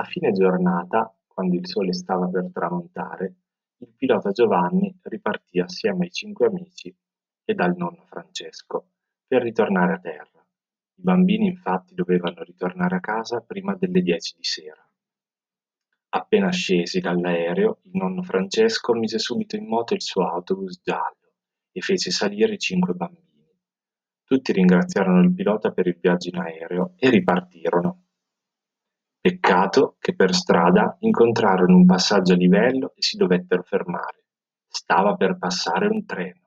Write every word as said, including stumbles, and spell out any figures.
A fine giornata, quando il sole stava per tramontare, il pilota Giovanni ripartì assieme ai cinque amici e dal nonno Francesco per ritornare a terra. I bambini infatti dovevano ritornare a casa prima delle dieci di sera. Appena scesi dall'aereo, il nonno Francesco mise subito in moto il suo autobus giallo e fece salire i cinque bambini. Tutti ringraziarono il pilota per il viaggio in aereo e ripartirono. Peccato che per strada incontrarono un passaggio a livello e si dovettero fermare. Stava per passare un treno.